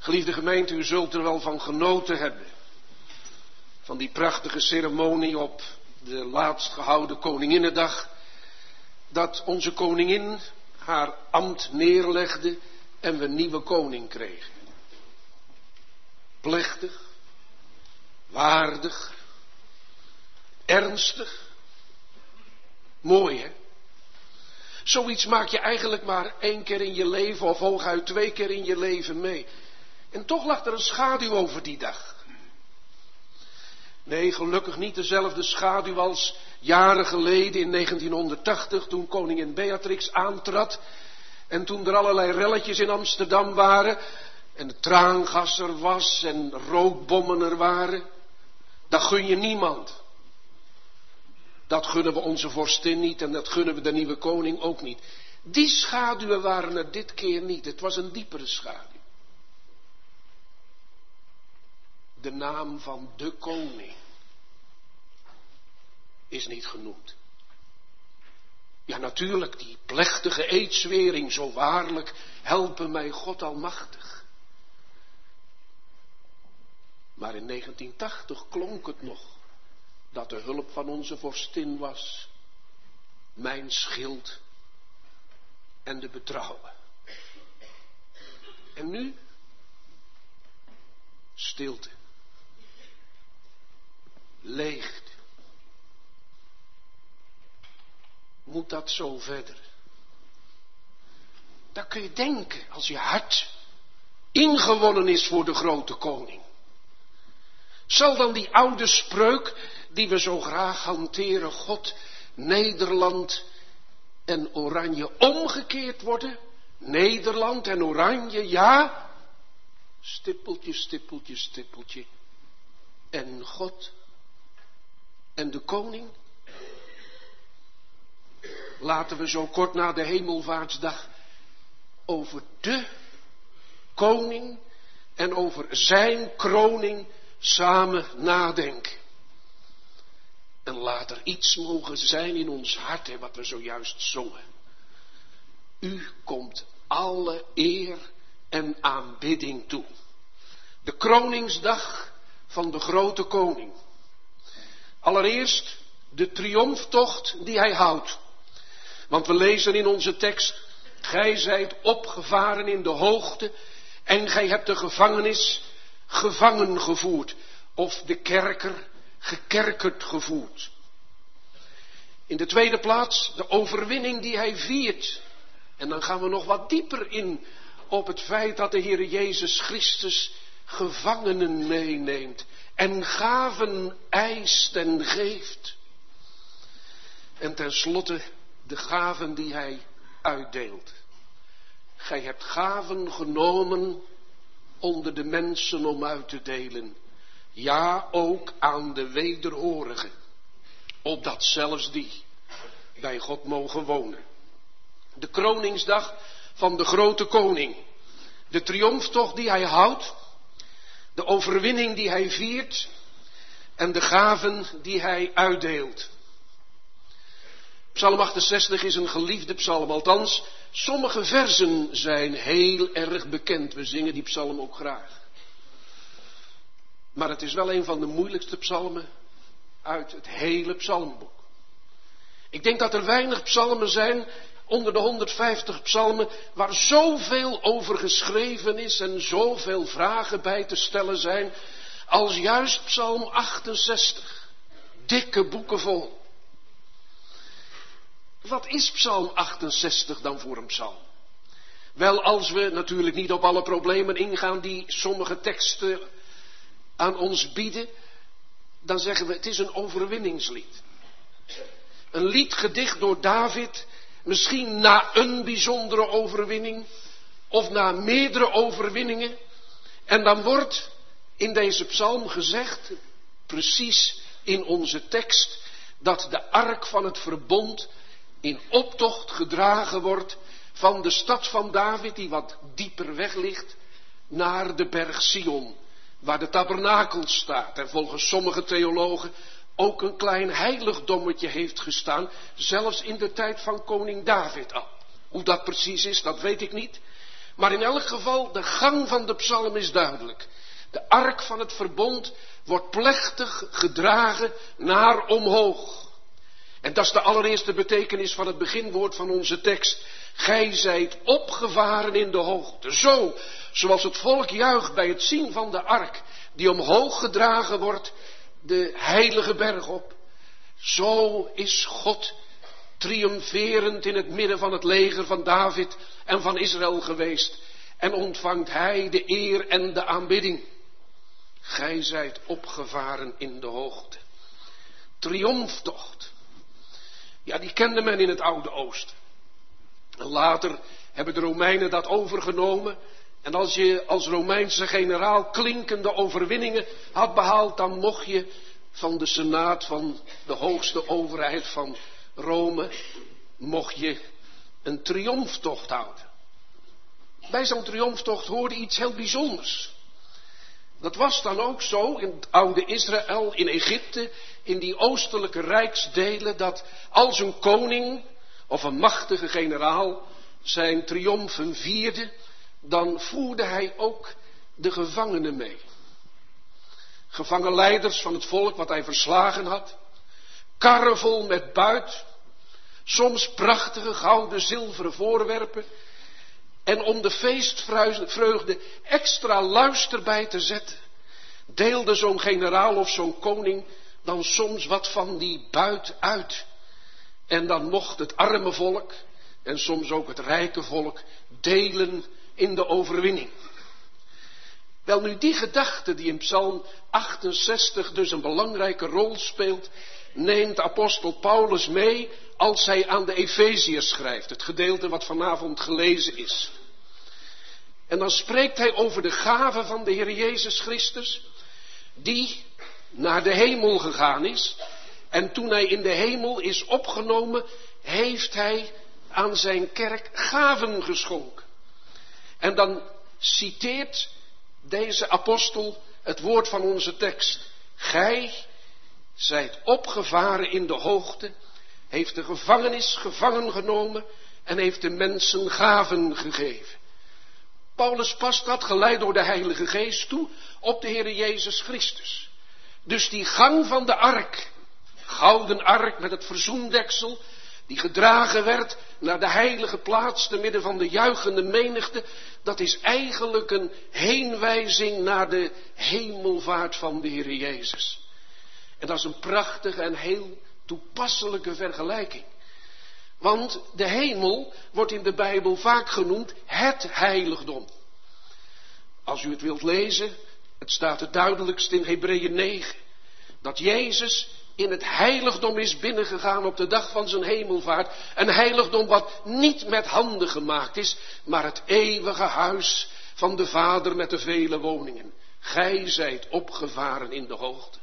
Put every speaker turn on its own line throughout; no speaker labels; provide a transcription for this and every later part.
Geliefde gemeente, u zult er wel van genoten hebben. Van die prachtige ceremonie op de laatst gehouden Koninginnedag. Dat onze koningin haar ambt neerlegde en we een nieuwe koning kregen. Plechtig, waardig, ernstig. Mooi, hè? Zoiets maak je eigenlijk maar 1 keer in je leven of hooguit 2 keer in je leven mee. En toch lag er een schaduw over die dag. Nee, gelukkig niet dezelfde schaduw als jaren geleden in 1980 toen koningin Beatrix aantrad. En toen er allerlei relletjes in Amsterdam waren. En de traangas er was en rookbommen er waren. Dat gun je niemand. Dat gunnen we onze vorstin niet en dat gunnen we de nieuwe koning ook niet. Die schaduwen waren er dit keer niet. Het was een diepere schaduw. De naam van de koning is niet genoemd. Ja, natuurlijk, die plechtige eedzwering, zo waarlijk, helpen mij God almachtig. Maar in 1980 klonk het nog dat de hulp van onze vorstin was, mijn schild en de betrouwen. En nu? Stilte. Leegte. Moet dat zo verder? Dat kun je denken als je hart ingewonnen is voor de grote koning. Zal dan die oude spreuk die we zo graag hanteren, God, Nederland en Oranje, omgekeerd worden? Nederland en Oranje, ja. Stippeltje, stippeltje, stippeltje. En God en de koning? Laten we zo kort na de Hemelvaartsdag over de koning en over zijn kroning samen nadenken. En laat er iets mogen zijn in ons hart, hè, wat we zojuist zongen. U komt alle eer en aanbidding toe. De kroningsdag van de grote koning. Allereerst de triomftocht die hij houdt. Want we lezen in onze tekst, gij zijt opgevaren in de hoogte en gij hebt de gevangenis gevangen gevoerd. Of de kerker gekerkerd gevoerd. In de tweede plaats de overwinning die hij viert. En dan gaan we nog wat dieper in op het feit dat de Heere Jezus Christus gevangenen meeneemt. En gaven eist en geeft. En tenslotte de gaven die hij uitdeelt. Gij hebt gaven genomen onder de mensen om uit te delen. Ja, ook aan de wederhorigen. Opdat zelfs die bij God mogen wonen. De kroningsdag van de grote koning. De triomftocht die hij houdt. De overwinning die hij viert. En de gaven die hij uitdeelt. Psalm 68 is een geliefde psalm. Althans, sommige versen zijn heel erg bekend. We zingen die psalm ook graag. Maar het is wel een van de moeilijkste psalmen uit het hele psalmboek. Ik denk dat er weinig psalmen zijn onder de 150 psalmen waar zoveel over geschreven is en zoveel vragen bij te stellen zijn als juist psalm 68. Dikke boeken vol. Wat is psalm 68 dan voor een psalm? Wel, als we natuurlijk niet op alle problemen ingaan die sommige teksten aan ons bieden, dan zeggen we het is een overwinningslied. Een lied gedicht door David, misschien na een bijzondere overwinning of na meerdere overwinningen. En dan wordt in deze psalm gezegd, precies in onze tekst, dat de ark van het verbond in optocht gedragen wordt van de stad van David, die wat dieper weg ligt, naar de berg Sion, waar de tabernakel staat. En volgens sommige theologen ook een klein heiligdommetje heeft gestaan, zelfs in de tijd van koning David al. Hoe dat precies is, dat weet ik niet. Maar in elk geval, de gang van de psalm is duidelijk. De ark van het verbond wordt plechtig gedragen naar omhoog. En dat is de allereerste betekenis van het beginwoord van onze tekst. Gij zijt opgevaren in de hoogte. Zo, zoals het volk juicht bij het zien van de ark, die omhoog gedragen wordt, de heilige berg op. Zo is God triomferend in het midden van het leger van David en van Israël geweest. En ontvangt hij de eer en de aanbidding. Gij zijt opgevaren in de hoogte. Triomftocht. Ja, die kende men in het Oude Oosten. En later hebben de Romeinen dat overgenomen. En als je als Romeinse generaal klinkende overwinningen had behaald, dan mocht je van de Senaat, van de hoogste overheid van Rome, mocht je een triomftocht houden. Bij zo'n triomftocht hoorde iets heel bijzonders. Dat was dan ook zo in het oude Israël, in Egypte, in die oostelijke rijksdelen, dat als een koning of een machtige generaal zijn triomfen vierde, dan voerde hij ook de gevangenen mee. Gevangenleiders van het volk wat hij verslagen had, karren vol met buit, soms prachtige gouden, zilveren voorwerpen. En om de feestvreugde extra luister bij te zetten, deelde zo'n generaal of zo'n koning dan soms wat van die buit uit. En dan mocht het arme volk en soms ook het rijke volk delen in de overwinning. Wel nu, die gedachte die in Psalm 68 dus een belangrijke rol speelt, neemt apostel Paulus mee als hij aan de Efeziërs schrijft, het gedeelte wat vanavond gelezen is. En dan spreekt hij over de gave van de Heer Jezus Christus, die naar de hemel gegaan is. En toen hij in de hemel is opgenomen, heeft hij aan zijn kerk gaven geschonken. En dan citeert deze apostel het woord van onze tekst. Gij zijt opgevaren in de hoogte, heeft de gevangenis gevangen genomen en heeft de mensen gaven gegeven. Paulus past dat, geleid door de Heilige Geest, toe op de Heer Jezus Christus. Dus die gang van de ark, gouden ark met het verzoendeksel, die gedragen werd naar de heilige plaats te midden van de juichende menigte, dat is eigenlijk een heenwijzing naar de hemelvaart van de Heer Jezus. En dat is een prachtige en heel toepasselijke vergelijking. Want de hemel wordt in de Bijbel vaak genoemd het heiligdom. Als u het wilt lezen, het staat het duidelijkst in Hebreeën 9. Dat Jezus in het heiligdom is binnengegaan op de dag van zijn hemelvaart. Een heiligdom wat niet met handen gemaakt is, maar het eeuwige huis van de Vader met de vele woningen. Gij zijt opgevaren in de hoogte.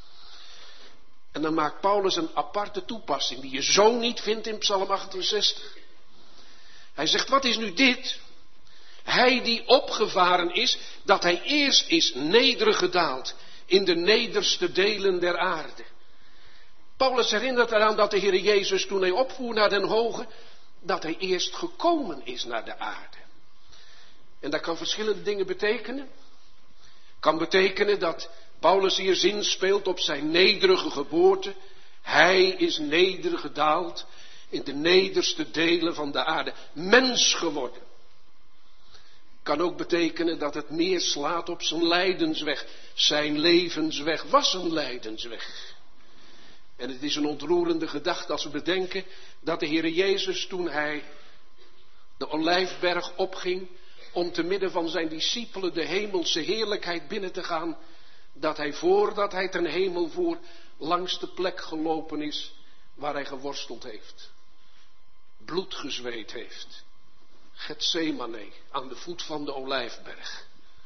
En dan maakt Paulus een aparte toepassing die je zo niet vindt in Psalm 68. Hij zegt, wat is nu dit? Hij die opgevaren is, dat hij eerst is nedergedaald in de nederste delen der aarde. Paulus herinnert eraan dat de Heer Jezus toen hij opvoer naar den hoge, dat hij eerst gekomen is naar de aarde. En dat kan verschillende dingen betekenen. Kan betekenen dat Paulus hier zinspeelt op zijn nederige geboorte. Hij is nedergedaald in de nederste delen van de aarde. Mens geworden. Kan ook betekenen dat het meer slaat op zijn lijdensweg. Zijn levensweg was een lijdensweg. En het is een ontroerende gedachte als we bedenken dat de Heer Jezus toen hij de Olijfberg opging om te midden van zijn discipelen de hemelse heerlijkheid binnen te gaan, dat hij voordat hij ten hemel voer langs de plek gelopen is waar hij geworsteld heeft. Bloed gezweet heeft. Getsemane, aan de voet van de Olijfberg.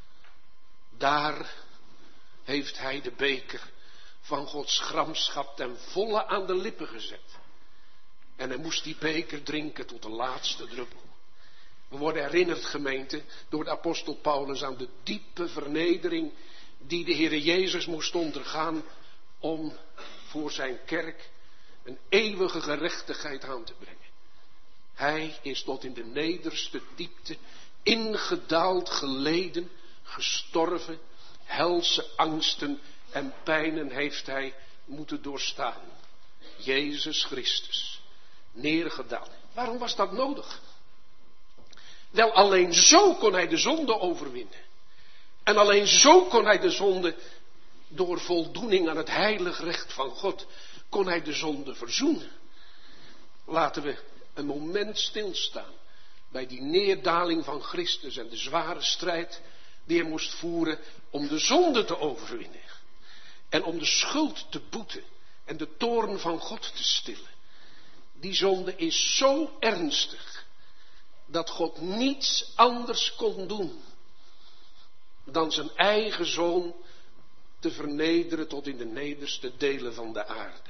Daar heeft hij de beker van Gods gramschap ten volle aan de lippen gezet. En hij moest die beker drinken tot de laatste druppel. We worden herinnerd, gemeente, door de apostel Paulus aan de diepe vernedering die de Heer Jezus moest ondergaan om voor zijn kerk een eeuwige gerechtigheid aan te brengen. Hij is tot in de nederste diepte ingedaald, geleden, gestorven, helse angsten en pijnen heeft hij moeten doorstaan. Jezus Christus, neergedaald. Waarom was dat nodig? Wel, alleen zo kon hij de zonde overwinnen. En alleen zo kon hij de zonde, door voldoening aan het heilig recht van God, kon hij de zonde verzoenen. Laten we een moment stilstaan bij die neerdaling van Christus en de zware strijd die hij moest voeren om de zonde te overwinnen. En om de schuld te boeten en de toorn van God te stillen. Die zonde is zo ernstig dat God niets anders kon doen dan zijn eigen zoon te vernederen tot in de nederste delen van de aarde.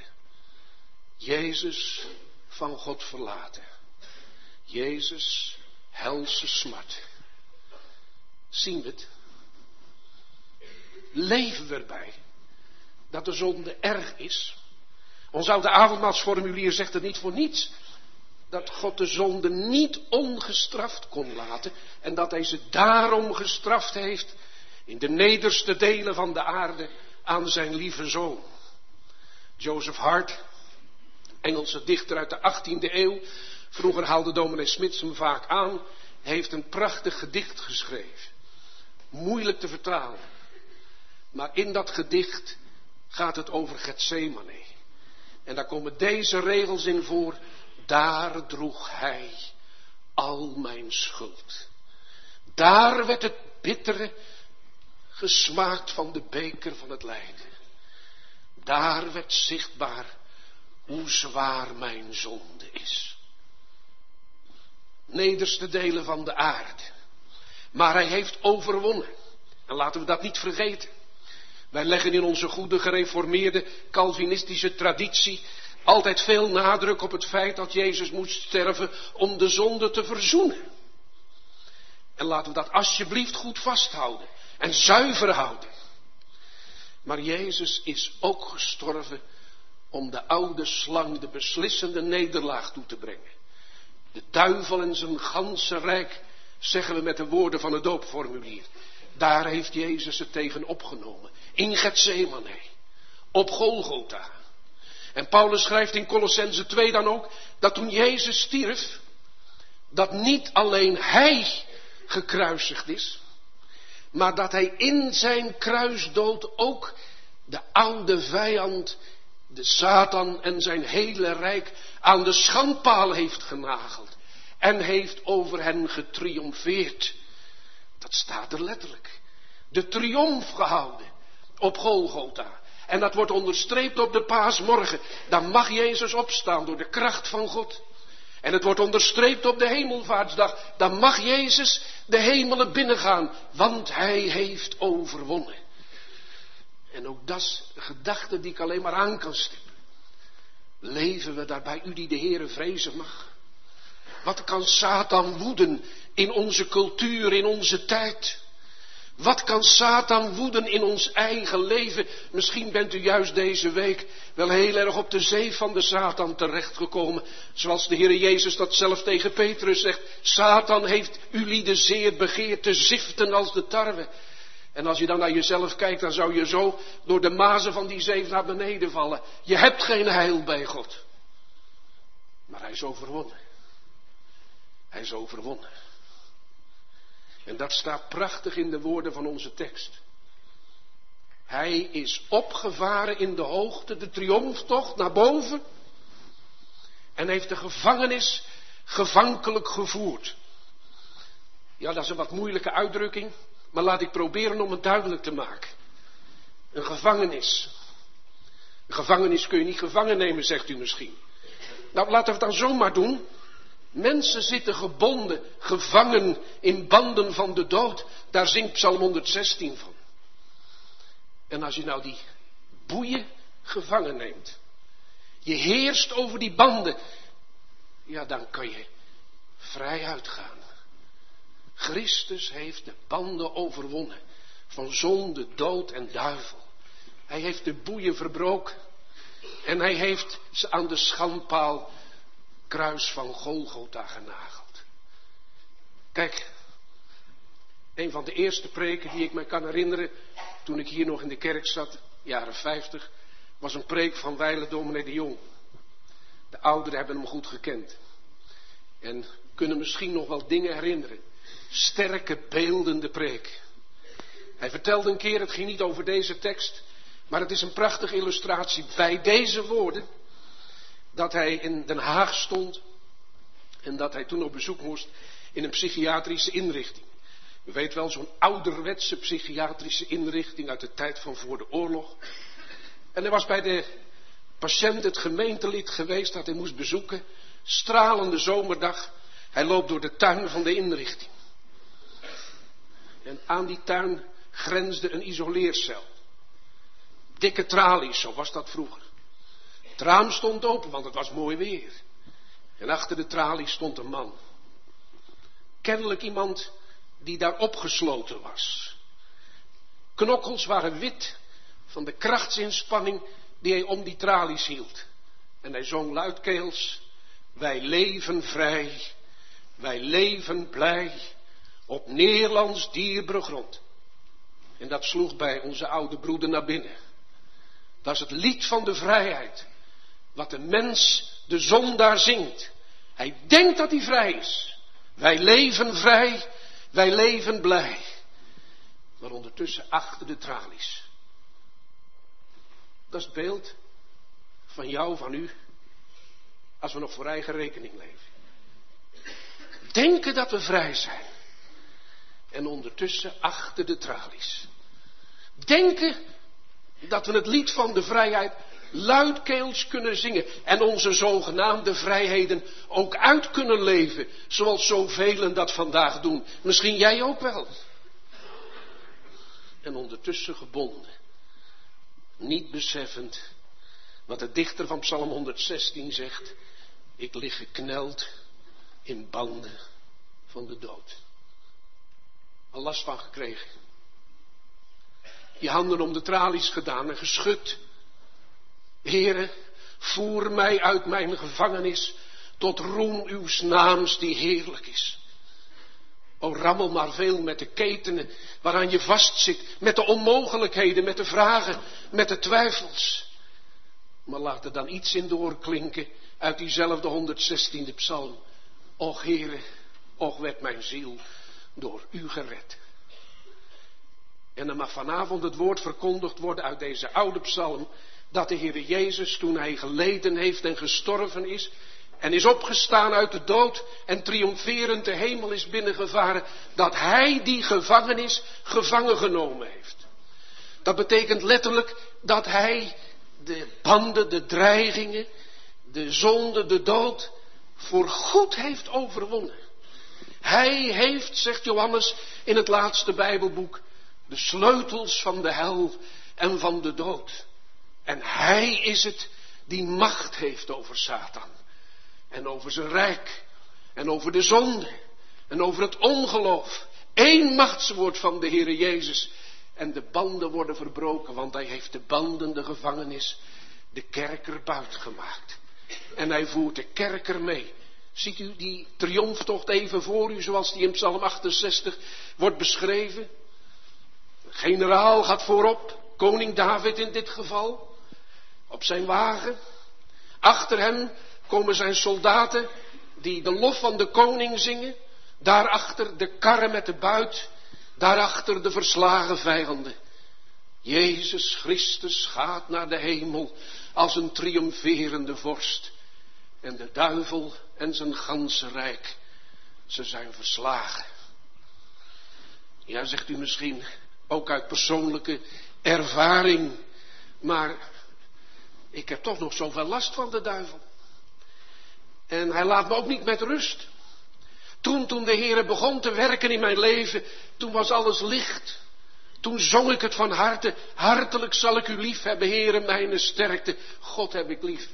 Jezus van God verlaten. Jezus helse smart. Zien we het? Leven we erbij dat de zonde erg is? Ons oude avondmaalsformulier zegt het niet voor niets. Dat God de zonde niet ongestraft kon laten. En dat hij ze daarom gestraft heeft in de nederste delen van de aarde aan zijn lieve zoon. Joseph Hart, Engelse dichter uit de 18e eeuw. Vroeger haalde dominee Smits hem vaak aan. Heeft een prachtig gedicht geschreven. Moeilijk te vertalen. Maar in dat gedicht gaat het over Getsemane. En daar komen deze regels in voor. Daar droeg hij al mijn schuld. Daar werd het bittere gesmaakt van de beker van het lijden. Daar werd zichtbaar hoe zwaar mijn zonde is. Nederste delen van de aarde. Maar hij heeft overwonnen. En laten we dat niet vergeten. Wij leggen in onze goede gereformeerde Calvinistische traditie altijd veel nadruk op het feit dat Jezus moest sterven om de zonde te verzoenen. En laten we dat alsjeblieft goed vasthouden en zuiver houden. Maar Jezus is ook gestorven om de oude slang de beslissende nederlaag toe te brengen. De duivel en zijn ganse rijk, zeggen we met de woorden van het doopformulier. Daar heeft Jezus het tegen opgenomen. In Getsemane. Op Golgotha. En Paulus schrijft in Colossenzen 2 dan ook, dat toen Jezus stierf, dat niet alleen hij gekruisigd is, maar dat hij in zijn kruisdood ook de oude vijand, de Satan en zijn hele rijk aan de schandpaal heeft genageld. En heeft over hen getriomfeerd. Dat staat er letterlijk. De triomf gehouden op Golgotha. En dat wordt onderstreept op de paasmorgen. Dan mag Jezus opstaan door de kracht van God. En het wordt onderstreept op de hemelvaartsdag. Dan mag Jezus de hemelen binnengaan. Want hij heeft overwonnen. En ook dat is een gedachte die ik alleen maar aan kan stippen. Leven we daarbij u die de Heere vrezen mag? Wat kan Satan woeden in onze cultuur, in onze tijd? Wat kan Satan woeden in ons eigen leven? Misschien bent u juist deze week wel heel erg op de zeef van de Satan terechtgekomen. Zoals de Heere Jezus dat zelf tegen Petrus zegt. Satan heeft u lieden zeer begeerd te ziften als de tarwe. En als je dan naar jezelf kijkt, dan zou je zo door de mazen van die zeef naar beneden vallen. Je hebt geen heil bij God. Maar hij is overwonnen. Hij is overwonnen. En dat staat prachtig in de woorden van onze tekst. Hij is opgevaren in de hoogte, de triomftocht naar boven. En heeft de gevangenis gevankelijk gevoerd. Ja, dat is een wat moeilijke uitdrukking. Maar laat ik proberen om het duidelijk te maken. Een gevangenis. Een gevangenis kun je niet gevangen nemen, zegt u misschien. Nou, laten we het dan zomaar doen. Mensen zitten gebonden, gevangen in banden van de dood. Daar zingt Psalm 116 van. En als je nou die boeien gevangen neemt. Je heerst over die banden. Ja, dan kan je vrij uitgaan. Christus heeft de banden overwonnen. Van zonde, dood en duivel. Hij heeft de boeien verbroken. En hij heeft ze aan de schandpaal kruis van Golgotha genageld. Kijk, Een van de eerste preken die ik me kan herinneren, toen ik hier nog in de kerk zat, jaren 50, was een preek van wijlen dominee de Jong. De ouderen hebben hem goed gekend. En kunnen misschien nog wel dingen herinneren. Sterke, beeldende preek. Hij vertelde een keer, het ging niet over deze tekst, maar het is een prachtige illustratie bij deze woorden, dat hij in Den Haag stond en dat hij toen op bezoek moest in een psychiatrische inrichting. U weet wel, zo'n ouderwetse psychiatrische inrichting uit de tijd van voor de oorlog. En er was bij de patiënt het gemeentelid geweest dat hij moest bezoeken. Stralende zomerdag. Hij loopt door de tuin van de inrichting. En aan die tuin grensde een isoleercel. Dikke tralies, zo was dat vroeger. Het raam stond open, want het was mooi weer. En achter de tralies stond een man. Kennelijk iemand die daar opgesloten was. Knokkels waren wit van de krachtsinspanning die hij om die tralies hield. En hij zong luidkeels: wij leven vrij, wij leven blij, op Nederlands dierbare grond. En dat sloeg bij onze oude broeder naar binnen. Dat is het lied van de vrijheid, wat de mens, de zondaar, zingt. Hij denkt dat hij vrij is. Wij leven vrij, wij leven blij. Maar ondertussen achter de tralies. Dat is het beeld van jou, van u, als we nog voor eigen rekening leven. Denken dat we vrij zijn. En ondertussen achter de tralies. Denken dat we het lied van de vrijheid luidkeels kunnen zingen. En onze zogenaamde vrijheden ook uit kunnen leven. Zoals zoveel dat vandaag doen. Misschien jij ook wel. En ondertussen gebonden. Niet beseffend wat de dichter van Psalm 116 zegt. Ik lig gekneld in banden van de dood. Al last van gekregen. Je handen om de tralies gedaan en geschud. Heere, voer mij uit mijn gevangenis tot roem uws naams die heerlijk is. O, rammel maar veel met de ketenen waaraan je vastzit, met de onmogelijkheden, met de vragen, met de twijfels. Maar laat er dan iets in doorklinken uit diezelfde 116e psalm. Och Heere, och werd mijn ziel door u gered. En dan mag vanavond het woord verkondigd worden uit deze oude psalm, dat de Heere Jezus, toen hij geleden heeft en gestorven is, en is opgestaan uit de dood en triomferend de hemel is binnengevaren, dat hij die gevangenis gevangen genomen heeft. Dat betekent letterlijk dat hij de banden, de dreigingen, de zonde, de dood voor goed heeft overwonnen. Hij heeft, zegt Johannes in het laatste Bijbelboek, de sleutels van de hel en van de dood. En hij is het die macht heeft over Satan. En over zijn rijk. En over de zonde. En over het ongeloof. Eén machtswoord van de Heere Jezus. En de banden worden verbroken. Want hij heeft de banden, de gevangenis, de kerker buitgemaakt. En hij voert de kerker mee. Ziet u die triomftocht even voor u, zoals die in Psalm 68 wordt beschreven? De generaal gaat voorop, koning David in dit geval, op zijn wagen. Achter hem komen zijn soldaten die de lof van de koning zingen. Daarachter de karren met de buit, daarachter de verslagen vijanden. Jezus Christus gaat naar de hemel als een triomferende vorst. En de duivel en zijn ganse rijk, ze zijn verslagen. Ja, zegt u misschien, ook uit persoonlijke ervaring. Maar ik heb toch nog zoveel last van de duivel. En hij laat me ook niet met rust. Toen de Heere begon te werken in mijn leven, toen was alles licht. Toen zong ik het van harte, hartelijk zal ik u lief hebben, Heere, mijn sterkte. God heb ik lief.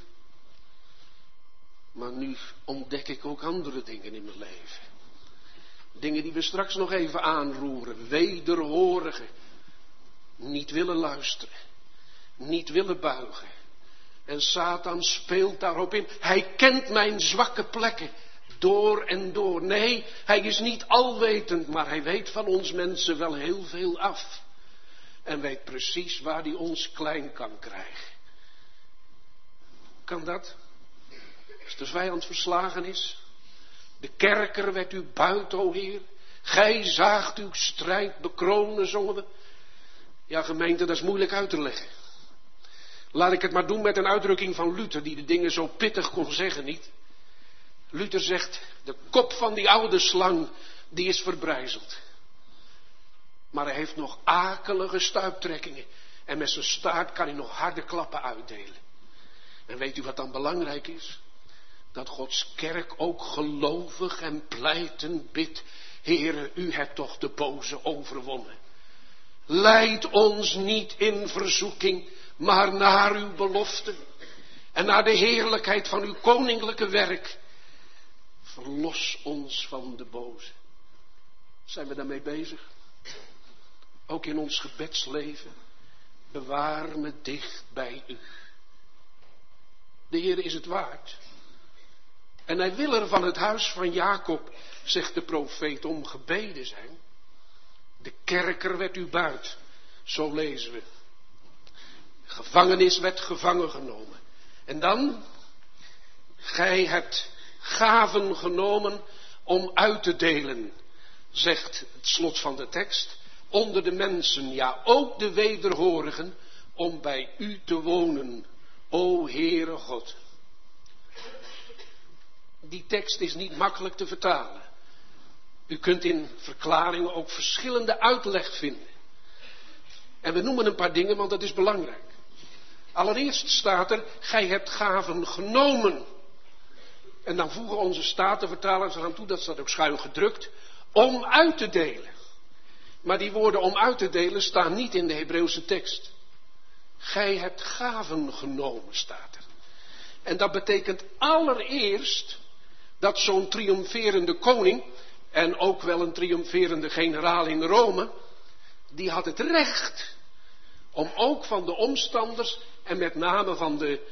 Maar nu ontdek ik ook andere dingen in mijn leven. Dingen die we straks nog even aanroeren. Wederhorigen. Niet willen luisteren. Niet willen buigen. En Satan speelt daarop in. Hij kent mijn zwakke plekken. door en door. Nee, hij is niet alwetend, maar hij weet van ons mensen wel heel veel af. En weet precies waar hij ons klein kan krijgen. Kan dat? Als de vijand verslagen is. De kerker werd u buit, o Heer. Gij zaagt uw strijd bekronen, zongen we. Ja, gemeente, dat is moeilijk uit te leggen. Laat ik het maar doen met een uitdrukking van Luther, die de dingen zo pittig kon zeggen, niet? Luther zegt, de kop van die oude slang, die is verbrijzeld. Maar hij heeft nog akelige stuiptrekkingen. En met zijn staart kan hij nog harde klappen uitdelen. En weet u wat dan belangrijk is? Dat Gods kerk ook gelovig en pleitend bidt. Heere, u hebt toch de boze overwonnen. Leid ons niet in verzoeking, maar naar uw belofte. En naar de heerlijkheid van uw koninklijke werk. Verlos ons van de boze. Zijn we daarmee bezig? Ook in ons gebedsleven. Bewaar me dicht bij u. De Heer is het waard. En hij wil er van het huis van Jacob, zegt de profeet, om gebeden zijn. De kerker werd u buit. Zo lezen we. Gevangenis werd gevangen genomen. En dan, gij hebt gaven genomen om uit te delen, zegt het slot van de tekst, onder de mensen, ja ook de wederhorigen, om bij u te wonen, o Heere God. Die tekst is niet makkelijk te vertalen. U kunt in verklaringen ook verschillende uitleg vinden. En we noemen een paar dingen, want dat is belangrijk. Allereerst staat er, gij hebt gaven genomen. En dan voegen onze statenvertalers eraan toe, dat staat ook schuin gedrukt, om uit te delen. Maar die woorden om uit te delen staan niet in de Hebreeuwse tekst. Gij hebt gaven genomen, staat er. En dat betekent allereerst dat zo'n triomferende koning, en ook wel een triomferende generaal in Rome, die had het recht om ook van de omstanders en met name van de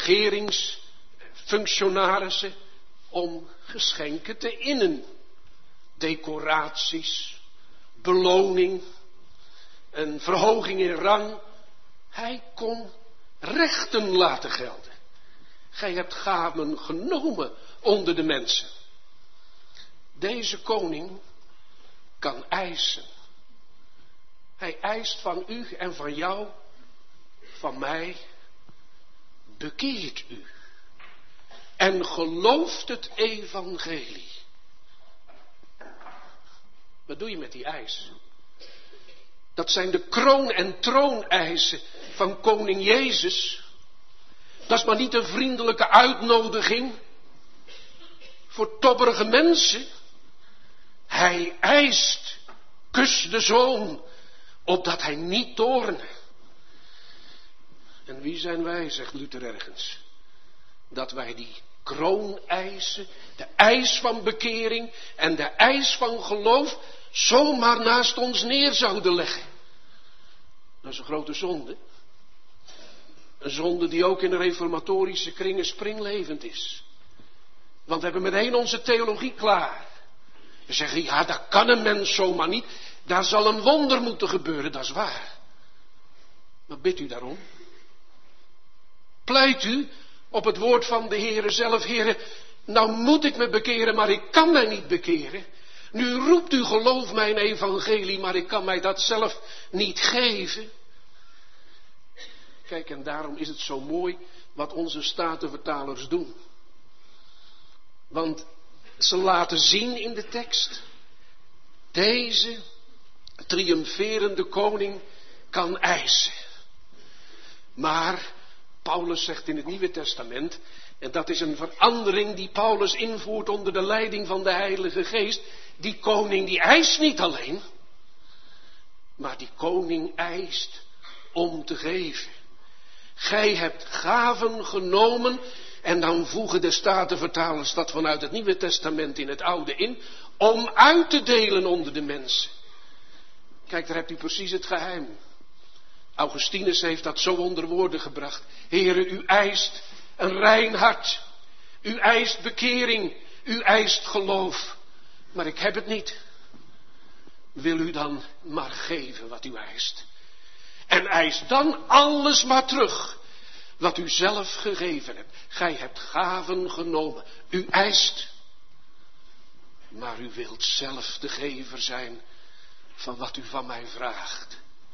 regeringsfunctionarissen om geschenken te innen. Decoraties, beloning, een verhoging in rang. Hij kon rechten laten gelden. Gij hebt gaven genomen onder de mensen. Deze koning kan eisen. Hij eist van u en van jou, van mij, bekeert u. En gelooft het evangelie. Wat doe je met die eis? Dat zijn de kroon- en trooneisen van koning Jezus. Dat is maar niet een vriendelijke uitnodiging voor tobberige mensen. Hij eist, kus de zoon, opdat hij niet toorne. En wie zijn wij, zegt Luther ergens, dat wij die kroon eisen, de eis van bekering en de eis van geloof, zomaar naast ons neer zouden leggen. Dat is een grote zonde. Een zonde die ook in de reformatorische kringen springlevend is. Want we hebben meteen onze theologie klaar. We zeggen, ja, dat kan een mens zomaar niet. Daar zal een wonder moeten gebeuren, dat is waar. Maar bidt u daarom? Pleit u op het woord van de Heere zelf, Heere, nou moet ik me bekeren, maar ik kan mij niet bekeren. Nu roept u, geloof mijn evangelie, maar ik kan mij dat zelf niet geven. Kijk, en daarom is het zo mooi wat onze statenvertalers doen. Want ze laten zien in de tekst, deze triomferende koning kan eisen. Maar Paulus zegt in het Nieuwe Testament, en dat is een verandering die Paulus invoert onder de leiding van de Heilige Geest, die koning die eist niet alleen, maar die koning eist om te geven. Gij hebt gaven genomen, en dan voegen de statenvertalers dat vanuit het Nieuwe Testament in het Oude in, om uit te delen onder de mensen. Kijk, daar hebt u precies het geheim. Augustinus heeft dat zo onder woorden gebracht. Heere, u eist een rein hart. U eist bekering. U eist geloof, maar ik heb het niet. Wil u dan maar geven wat u eist. En eist dan alles maar terug wat u zelf gegeven hebt. Gij hebt gaven genomen. U eist, maar u wilt zelf de gever zijn van wat u van mij vraagt.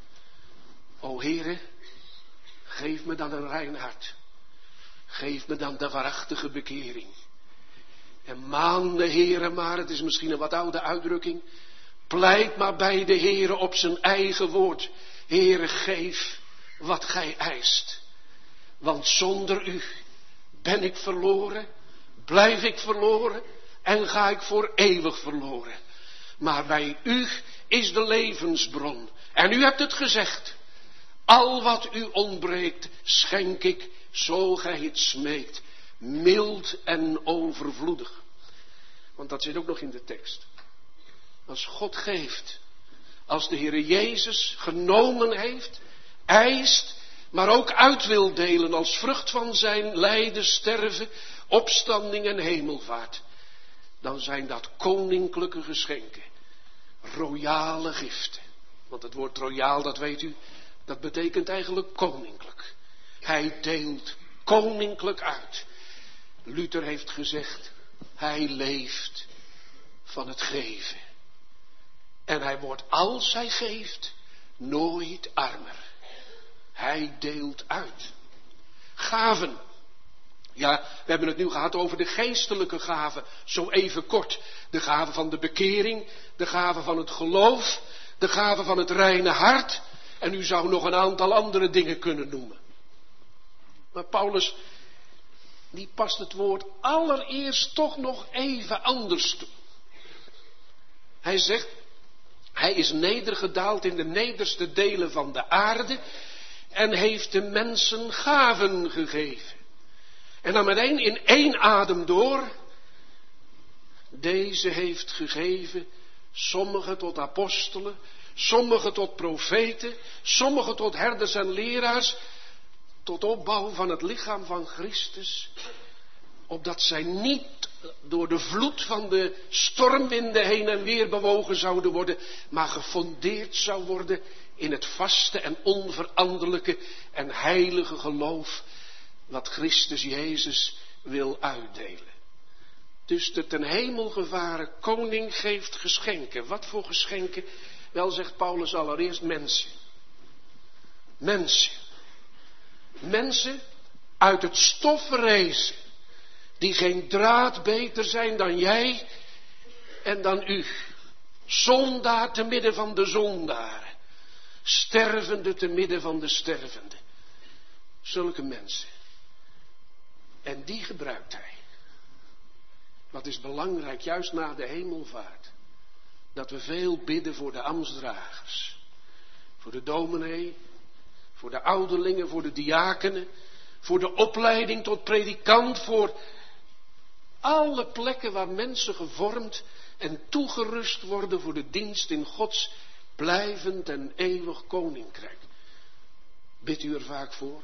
O Heere, geef me dan een rein hart. Geef me dan de waarachtige bekering. En maan de Heere maar, het is misschien een wat oude uitdrukking. Pleit maar bij de Heere op zijn eigen woord. Heere, geef wat gij eist. Want zonder u ben ik verloren, blijf ik verloren en ga ik voor eeuwig verloren. Maar bij u is de levensbron. En u hebt het gezegd. Al wat u ontbreekt, schenk ik, zo gij het smeekt. Mild en overvloedig. Want dat zit ook nog in de tekst. Als God geeft, als de Heere Jezus genomen heeft, eist, maar ook uit wil delen als vrucht van zijn lijden, sterven, opstanding en hemelvaart, dan zijn dat koninklijke geschenken, royale giften. Want het woord royaal, dat weet u, dat betekent eigenlijk koninklijk. Hij deelt koninklijk uit. Luther heeft gezegd, hij leeft van het geven. En hij wordt, als hij geeft, nooit armer. Hij deelt uit. Gaven. Ja, we hebben het nu gehad over de geestelijke gaven. Zo even kort. De gave van de bekering. De gave van het geloof. De gave van het reine hart. En u zou nog een aantal andere dingen kunnen noemen. Maar Paulus, die past het woord allereerst toch nog even anders toe. Hij zegt, hij is nedergedaald in de nederste delen van de aarde en heeft de mensen gaven gegeven. En dan meteen in één adem door, deze heeft gegeven, sommigen tot apostelen, sommigen tot profeten, sommigen tot herders en leraars, tot opbouw van het lichaam van Christus, opdat zij niet door de vloed van de stormwinden heen en weer bewogen zouden worden, maar gefondeerd zou worden in het vaste en onveranderlijke en heilige geloof wat Christus Jezus wil uitdelen. Dus de ten hemel gevaren koning geeft geschenken. Wat voor geschenken? Wel, zegt Paulus allereerst, mensen. Mensen. Mensen uit het stof verrezen, die geen draad beter zijn dan jij en dan u. Zondaar te midden van de zondaren. Stervende te midden van de stervenden. Zulke mensen. En die gebruikt hij. Wat is belangrijk, juist na de hemelvaart. Dat we veel bidden voor de ambtsdragers. Voor de dominee. Voor de ouderlingen, voor de diakenen. Voor de opleiding tot predikant. Voor alle plekken waar mensen gevormd en toegerust worden voor de dienst in Gods blijvend en eeuwig koninkrijk. Bidt u er vaak voor?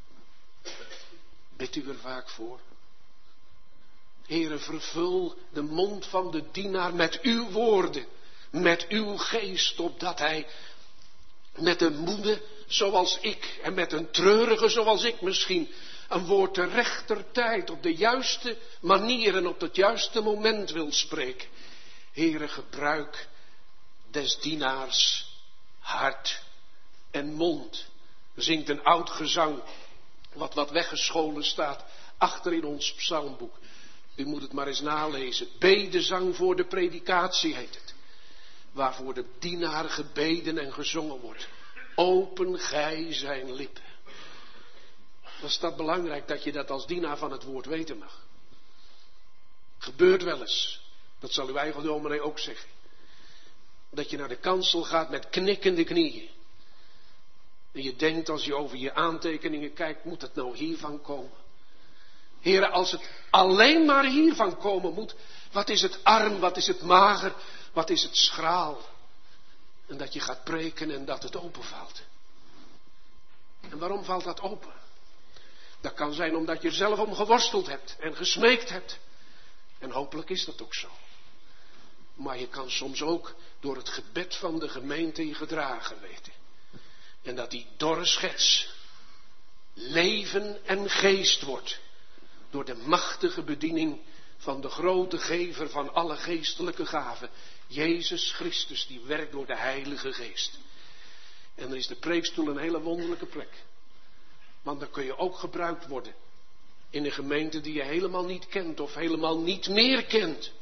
Bidt u er vaak voor? Heere, vervul de mond van de dienaar met uw woorden, met uw geest, opdat hij met een moede zoals ik en met een treurige zoals ik misschien een woord te rechter tijd op de juiste manier en op het juiste moment wil spreken. Heere, gebruik des dienaars hart en mond. Er zingt een oud gezang wat weggescholen staat achter in ons psalmboek. U moet het maar eens nalezen. Bedezang voor de predikatie heet het. Waarvoor de dienaar gebeden en gezongen wordt. Open gij zijn lippen. Dan is dat belangrijk dat je dat als dienaar van het woord weten mag. Gebeurt wel eens. Dat zal uw eigen dominee ook zeggen. Dat je naar de kansel gaat met knikkende knieën. En je denkt als je over je aantekeningen kijkt, moet het nou hiervan komen? Heere, als het alleen maar hiervan komen moet, wat is het arm, wat is het mager, wat is het schraal. En dat je gaat preken en dat het openvalt. En waarom valt dat open? Dat kan zijn omdat je er zelf om geworsteld hebt en gesmeekt hebt. En hopelijk is dat ook zo. Maar je kan soms ook door het gebed van de gemeente je gedragen weten. En dat die dorre schets leven en geest wordt. Door de machtige bediening van de grote gever van alle geestelijke gaven. Jezus Christus, die werkt door de Heilige Geest. En dan is de preekstoel een hele wonderlijke plek. Want dan kun je ook gebruikt worden. In een gemeente die je helemaal niet kent of helemaal niet meer kent.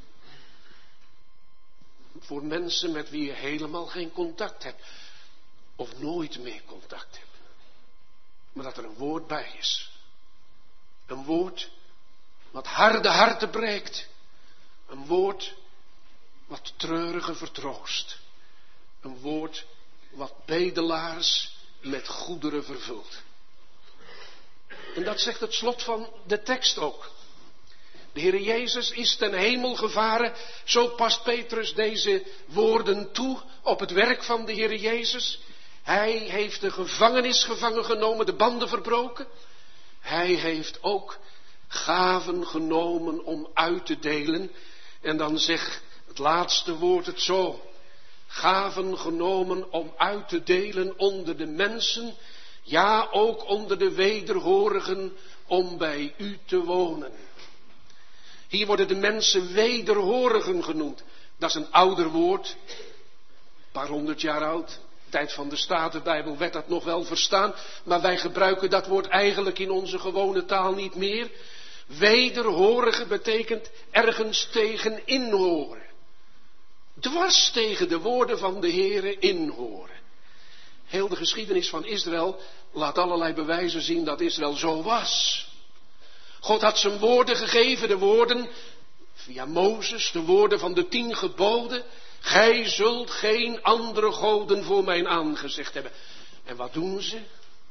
Voor mensen met wie je helemaal geen contact hebt. Of nooit meer contact hebt. Maar dat er een woord bij is. Een woord wat harde harten breekt. Een woord wat treurige vertroost. Een woord wat bedelaars met goederen vervult. En dat zegt het slot van de tekst ook. De Heer Jezus is ten hemel gevaren. Zo past Petrus deze woorden toe op het werk van de Heer Jezus. Hij heeft de gevangenis gevangen genomen, de banden verbroken. Hij heeft ook gaven genomen om uit te delen. En dan zegt het laatste woord het zo. Gaven genomen om uit te delen onder de mensen. Ja, ook onder de wederhorigen om bij u te wonen. Hier worden de mensen wederhorigen genoemd. Dat is een ouder woord. Een paar 100 jaar oud. Tijd van de Statenbijbel werd dat nog wel verstaan. Maar wij gebruiken dat woord eigenlijk in onze gewone taal niet meer. Wederhorigen betekent ergens tegen inhoren. Dwars tegen de woorden van de Heere inhoren. Heel de geschiedenis van Israël laat allerlei bewijzen zien dat Israël zo was. God had zijn woorden gegeven, de woorden via Mozes, de woorden van de 10 geboden. Gij zult geen andere goden voor mijn aangezigt hebben. En wat doen ze?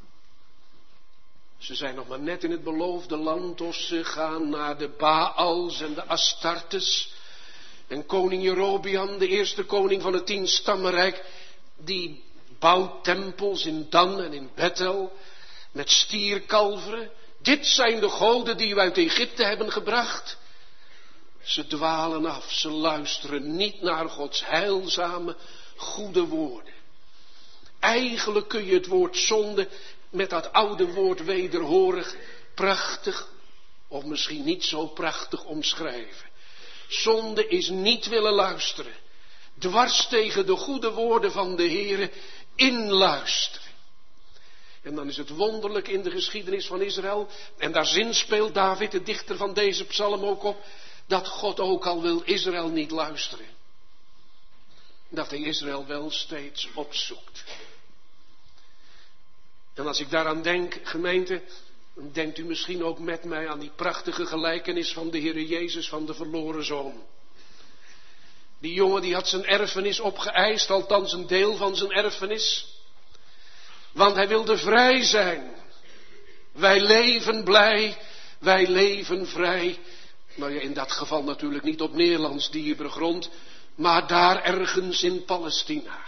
Ze zijn nog maar net in het beloofde land of ze gaan naar de Baals en de Astartes. En koning Jerobeam, de eerste koning van het 10-stammenrijk, die bouwt tempels in Dan en in Bethel met stierkalveren. Dit zijn de goden die u uit Egypte hebben gebracht. Ze dwalen af, ze luisteren niet naar Gods heilzame, goede woorden. Eigenlijk kun je het woord zonde met dat oude woord wederhorig prachtig, of misschien niet zo prachtig omschrijven. Zonde is niet willen luisteren, dwars tegen de goede woorden van de Heere inluisteren. En dan is het wonderlijk in de geschiedenis van Israël, en daar zinspeelt David, de dichter van deze psalm, ook op, dat God ook al wil Israël niet luisteren. Dat hij Israël wel steeds opzoekt. En als ik daaraan denk, gemeente, dan denkt u misschien ook met mij aan die prachtige gelijkenis van de Heere Jezus van de verloren zoon. Die jongen die had zijn erfenis opgeëist, althans een deel van zijn erfenis. Want hij wilde vrij zijn. Wij leven blij, wij leven vrij. Nou ja, in dat geval natuurlijk niet op Nederlands dierbare grond, maar daar ergens in Palestina.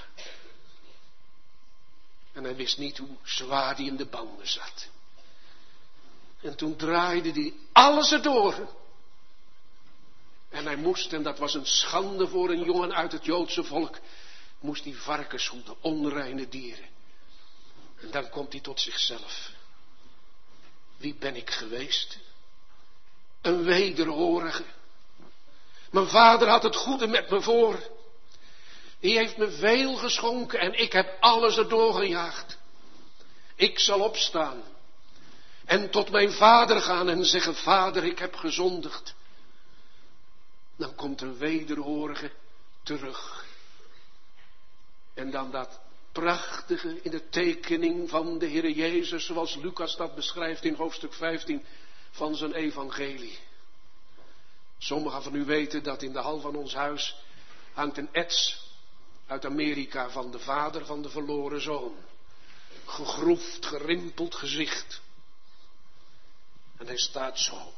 En hij wist niet hoe zwaar hij in de banden zat. En toen draaide hij alles erdoor. En hij moest, en dat was een schande voor een jongen uit het Joodse volk, moest hij varkens hoeden, onreine dieren. En dan komt hij tot zichzelf. Wie ben ik geweest? Een wederhorige. Mijn vader had het goede met me voor. Die heeft me veel geschonken en ik heb alles erdoor gejaagd. Ik zal opstaan en tot mijn vader gaan en zeggen, vader, ik heb gezondigd. Dan komt een wederhorige terug. En dan dat prachtige in de tekening van de Heer Jezus, zoals Lucas dat beschrijft in hoofdstuk 15 van zijn evangelie. Sommigen van u weten dat in de hal van ons huis hangt een ets uit Amerika van de vader van de verloren zoon. Gegroefd, gerimpeld gezicht. En hij staat zo.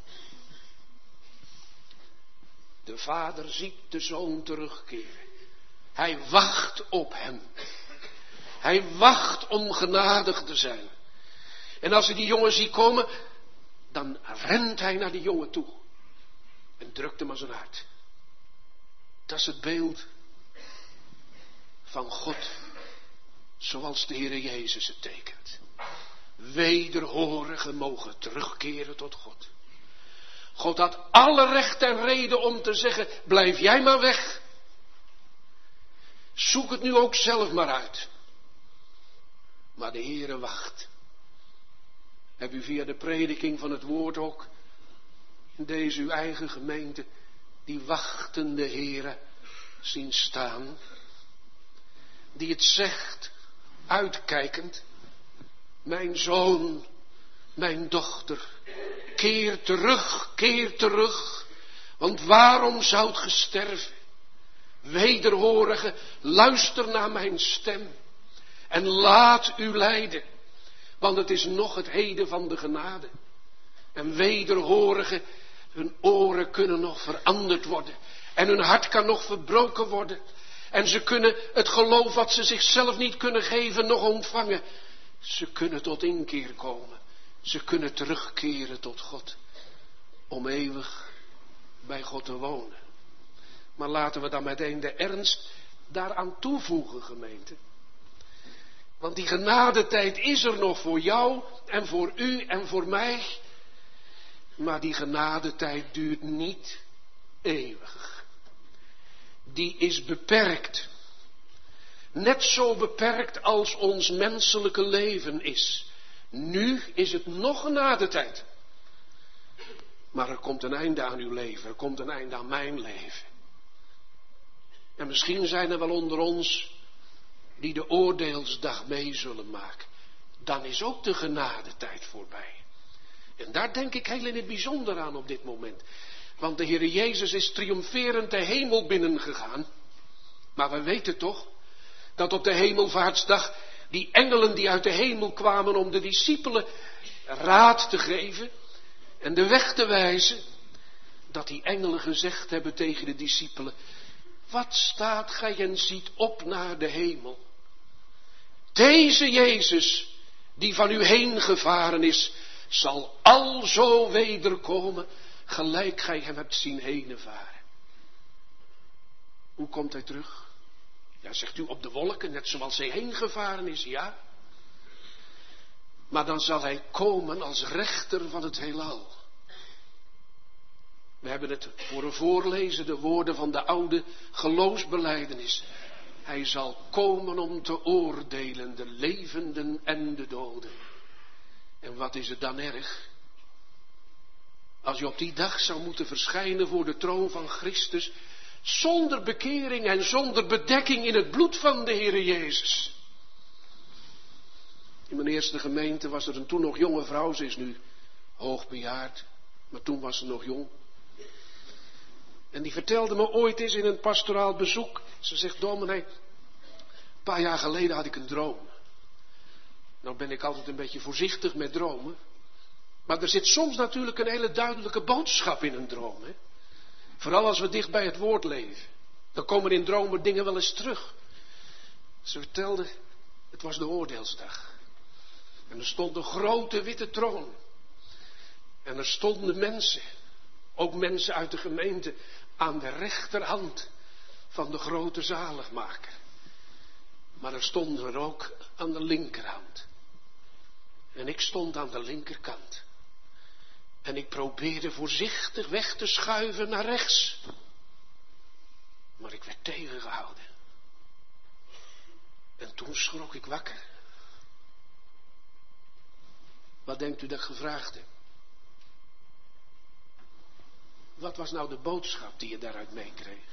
De vader ziet de zoon terugkeren. Hij wacht op hem. Hij wacht om genadig te zijn. En als hij die jongen ziet komen, dan rent hij naar die jongen toe. en drukt hem aan zijn hart. Dat is het beeld van God, zoals de Heere Jezus het tekent. Wederhorigen mogen terugkeren tot God. God had alle recht en reden om te zeggen, blijf jij maar weg. Zoek het nu ook zelf maar uit. Maar de Heere wacht. Heb u via de prediking van het woord ook in deze uw eigen gemeente die wachtende Heere zien staan? Die het zegt, uitkijkend, mijn zoon, mijn dochter, keer terug, want waarom zoudt ge sterven? Wederhorige, luister naar mijn stem en laat u leiden, want het is nog het heden van de genade. En wederhorigen, hun oren kunnen nog veranderd worden en hun hart kan nog verbroken worden. En ze kunnen het geloof wat ze zichzelf niet kunnen geven nog ontvangen. Ze kunnen tot inkeer komen. Ze kunnen terugkeren tot God. Om eeuwig bij God te wonen. Maar laten we dan meteen de ernst daaraan toevoegen, gemeente. Want die genadetijd is er nog voor jou en voor u en voor mij. Maar die genadetijd duurt niet eeuwig. Die is beperkt. Net zo beperkt als ons menselijke leven is. Nu is het nog genadetijd. Maar er komt een einde aan uw leven. Er komt een einde aan mijn leven. En misschien zijn er wel onder ons die de oordeelsdag mee zullen maken. Dan is ook de genadetijd voorbij. En daar denk ik heel in het bijzonder aan op dit moment. Want de Heere Jezus is triomferend de hemel binnengegaan. Maar we weten toch dat op de hemelvaartsdag die engelen die uit de hemel kwamen om de discipelen raad te geven en de weg te wijzen, dat die engelen gezegd hebben tegen de discipelen, wat staat gij en ziet op naar de hemel? Deze Jezus die van u heen gevaren is, zal alzo wederkomen, gelijk gij hem hebt zien heen varen. Hoe komt hij terug? Ja, zegt u, op de wolken, net zoals hij heen gevaren is, ja. Maar dan zal hij komen als rechter van het heelal. We hebben het horen voorlezen, de woorden van de oude geloofsbelijdenis. Hij zal komen om te oordelen de levenden en de doden. En wat is het dan erg? Als je op die dag zou moeten verschijnen voor de troon van Christus, zonder bekering en zonder bedekking in het bloed van de Heere Jezus. In mijn eerste gemeente was er een toen nog jonge vrouw, ze is nu hoogbejaard, maar toen was ze nog jong. En die vertelde me ooit eens in een pastoraal bezoek, ze zegt, dominee, een paar jaar geleden had ik een droom. Nou ben ik altijd een beetje voorzichtig met dromen, maar er zit soms natuurlijk een hele duidelijke boodschap in een droom, hè? Vooral als we dicht bij het woord leven. Dan komen in dromen dingen wel eens terug. Ze vertelde, het was de oordeelsdag. En er stond een grote witte troon. En er stonden mensen, ook mensen uit de gemeente, aan de rechterhand van de grote zaligmaker. Maar er stonden er ook aan de linkerhand. En ik stond aan de linkerkant. En ik probeerde voorzichtig weg te schuiven naar rechts. Maar ik werd tegengehouden. En toen schrok ik wakker. Wat denkt u dat ik gevraagd heb? Wat was nou de boodschap die je daaruit meekreeg?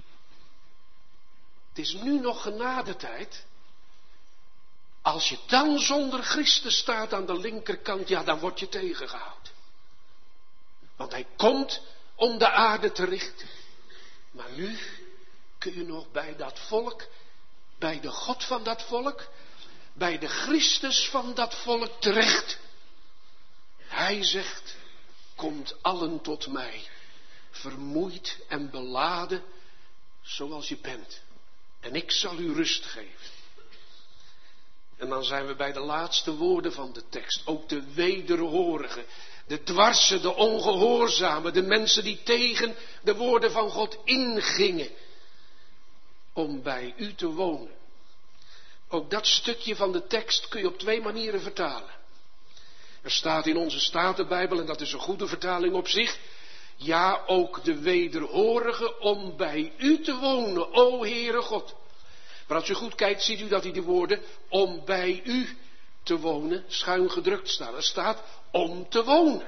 Het is nu nog genadetijd. Als je dan zonder Christus staat aan de linkerkant, ja, dan word je tegengehouden. Want hij komt om de aarde te richten. Maar nu kun je nog bij dat volk, bij de God van dat volk, bij de Christus van dat volk terecht. Hij zegt, komt allen tot mij, vermoeid en beladen, zoals je bent. En ik zal u rust geven. En dan zijn we bij de laatste woorden van de tekst. Ook de wederhorigen, De dwarsen, de ongehoorzamen, de mensen die tegen de woorden van God ingingen. Om bij u te wonen. Ook dat stukje van de tekst kun je op 2 manieren vertalen. Er staat in onze Statenbijbel, en dat is een goede vertaling op zich. Ja, ook de wederhorige om bij u te wonen, o Heere God. Maar als u goed kijkt, ziet u dat die woorden om bij u te wonen schuin gedrukt staan. Er staat om te wonen.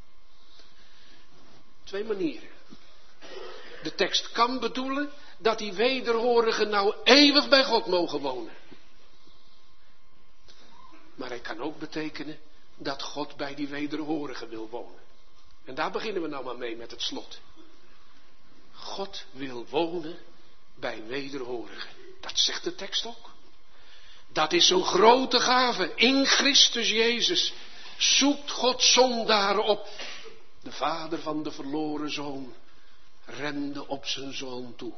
2 manieren. De tekst kan bedoelen dat die wederhorigen nou eeuwig bij God mogen wonen. Maar hij kan ook betekenen dat God bij die wederhorigen wil wonen. En daar beginnen we nou maar mee met het slot. God wil wonen bij wederhorigen. Dat zegt de tekst ook. Dat is een grote gave. In Christus Jezus zoekt God zondaren op. De vader van de verloren zoon rende op zijn zoon toe.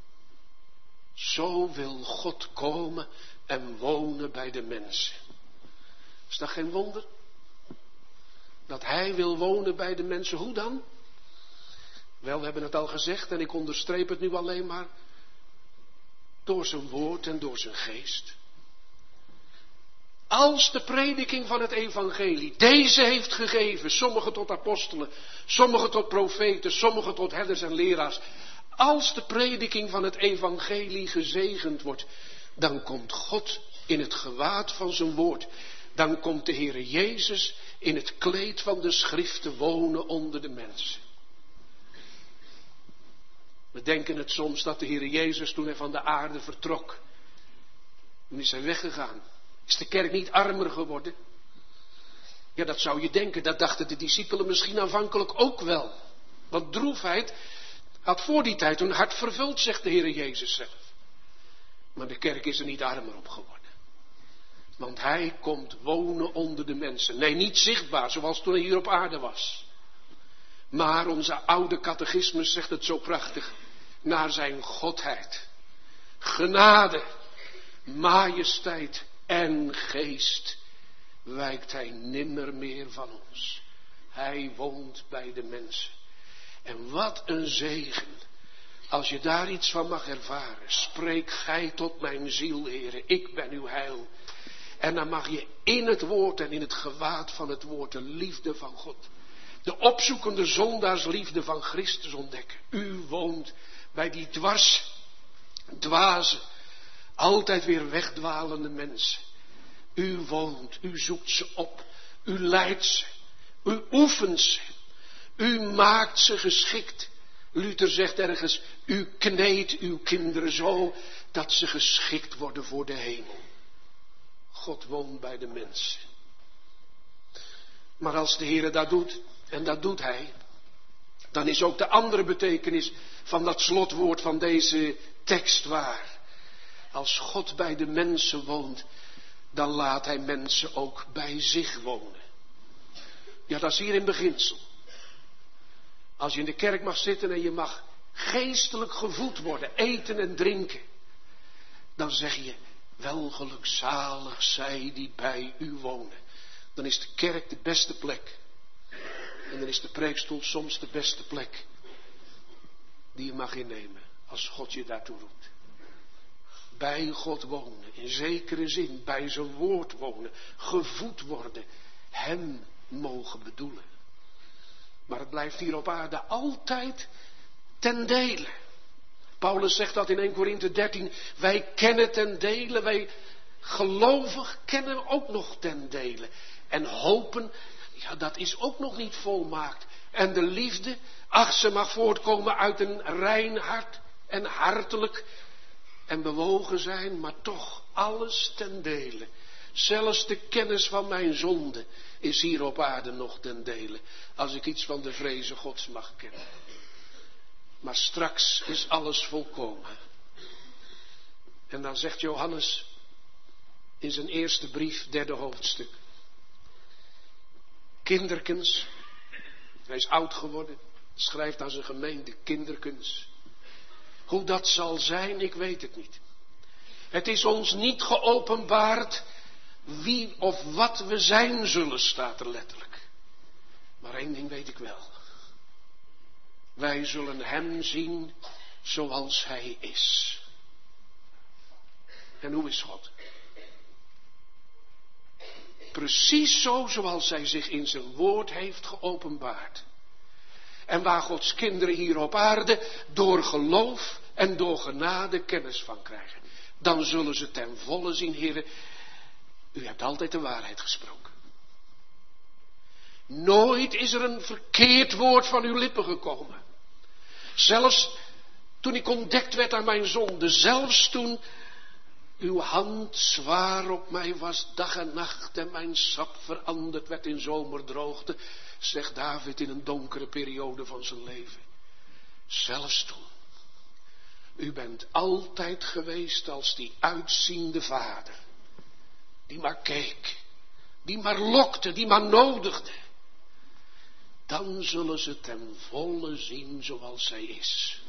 Zo wil God komen en wonen bij de mensen. Is dat geen wonder? Dat hij wil wonen bij de mensen. Hoe dan? Wel, we hebben het al gezegd en ik onderstreep het nu alleen maar. Door zijn woord en door zijn geest. Als de prediking van het evangelie deze heeft gegeven, sommigen tot apostelen, sommigen tot profeten, sommigen tot herders en leraars. Als de prediking van het evangelie gezegend wordt, dan komt God in het gewaad van zijn woord. Dan komt de Heere Jezus in het kleed van de schriften wonen onder de mensen. We denken het soms dat de Heere Jezus toen hij van de aarde vertrok, toen is hij weggegaan. Is de kerk niet armer geworden? Ja, dat zou je denken. Dat dachten de discipelen misschien aanvankelijk ook wel. Want droefheid had voor die tijd hun hart vervuld, zegt de Heere Jezus zelf. Maar de kerk is er niet armer op geworden. Want hij komt wonen onder de mensen. Nee, niet zichtbaar, zoals toen hij hier op aarde was. Maar onze oude catechismus zegt het zo prachtig. Naar zijn godheid, genade, majesteit en geest wijkt hij nimmer meer van ons. Hij woont bij de mensen. En wat een zegen. Als je daar iets van mag ervaren. Spreek gij tot mijn ziel, Heere. Ik ben uw heil. En dan mag je in het woord en in het gewaad van het woord de liefde van God. De opzoekende zondaarsliefde van Christus ontdekken. U woont bij die dwaze, altijd weer wegdwalende mensen. U woont, u zoekt ze op, u leidt ze, u oefent ze, u maakt ze geschikt. Luther zegt ergens, u kneedt uw kinderen zo dat ze geschikt worden voor de hemel. God woont bij de mensen. Maar als de Heere dat doet, en dat doet hij, dan is ook de andere betekenis van dat slotwoord van deze tekst waar. Als God bij de mensen woont, dan laat hij mensen ook bij zich wonen. Ja, dat is hier in beginsel. Als je in de kerk mag zitten en je mag geestelijk gevoed worden, eten en drinken, dan zeg je, welgelukzalig zij die bij u wonen. Dan is de kerk de beste plek. En dan is de preekstoel soms de beste plek die je mag innemen als God je daartoe roept. Bij God wonen, in zekere zin, bij zijn woord wonen, gevoed worden, hem mogen bedoelen. Maar het blijft hier op aarde altijd ten dele. Paulus zegt dat in 1 Korinthe 13, wij kennen ten dele, wij gelovig kennen ook nog ten dele. En hopen, ja, dat is ook nog niet volmaakt. En de liefde, ach, ze mag voortkomen uit een rein hart en hartelijk en bewogen zijn, maar toch alles ten dele. Zelfs de kennis van mijn zonde is hier op aarde nog ten dele, als ik iets van de vreze Gods mag kennen. Maar straks is alles volkomen. En dan zegt Johannes in zijn eerste brief, 3e hoofdstuk. Kinderkens, hij is oud geworden, schrijft aan zijn gemeente, kinderkens. Hoe dat zal zijn, ik weet het niet. Het is ons niet geopenbaard wie of wat we zijn zullen, staat er letterlijk. Maar één ding weet ik wel. Wij zullen hem zien zoals hij is. En hoe is God? Precies zo zoals hij zich in zijn woord heeft geopenbaard. En waar Gods kinderen hier op aarde door geloof en door genade kennis van krijgen. Dan zullen ze ten volle zien, Heere, u hebt altijd de waarheid gesproken. Nooit is er een verkeerd woord van uw lippen gekomen. Zelfs toen ik ontdekt werd aan mijn zonde, zelfs toen uw hand zwaar op mij was, dag en nacht, en mijn sap veranderd werd in zomerdroogte, zegt David in een donkere periode van zijn leven. Zelfs toen. U bent altijd geweest als die uitziende vader. Die maar keek. Die maar lokte. Die maar nodigde. Dan zullen ze ten volle zien zoals zij is.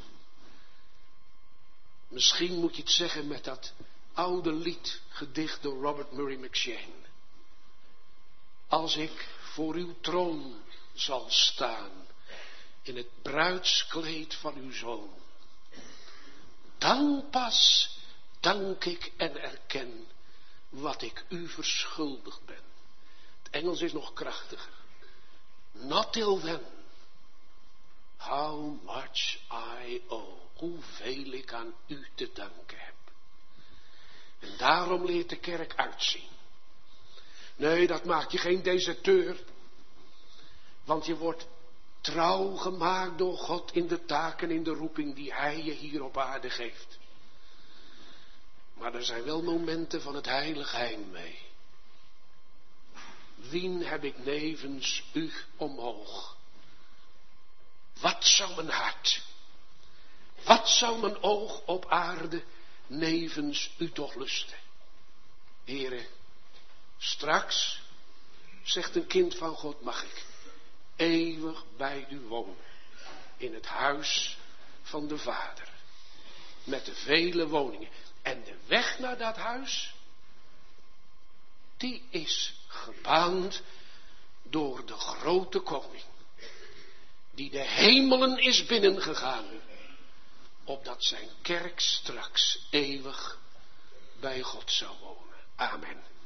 Misschien moet je het zeggen met dat oude lied, gedicht door Robert Murray M'Cheyne. Als ik voor uw troon zal staan, in het bruidskleed van uw zoon, dan pas dank ik en erken wat ik u verschuldigd ben. Het Engels is nog krachtiger. Not till then, how much I owe. Hoeveel ik aan u te danken heb. En daarom leert de kerk uitzien. Nee, dat maakt je geen deserteur. Want je wordt trouw gemaakt door God in de taken, in de roeping die hij je hier op aarde geeft. Maar er zijn wel momenten van het heilig heimwee. Wien heb ik nevens u omhoog? Wat zou mijn hart, wat zou mijn oog op aarde nevens u toch lusten? Heere, straks, zegt een kind van God, mag ik eeuwig bij u wonen. In het huis van de Vader. Met de vele woningen. En de weg naar dat huis, die is gebaand door de grote koning. Die de hemelen is binnengegaan. Opdat zijn kerk straks eeuwig bij God zou wonen. Amen.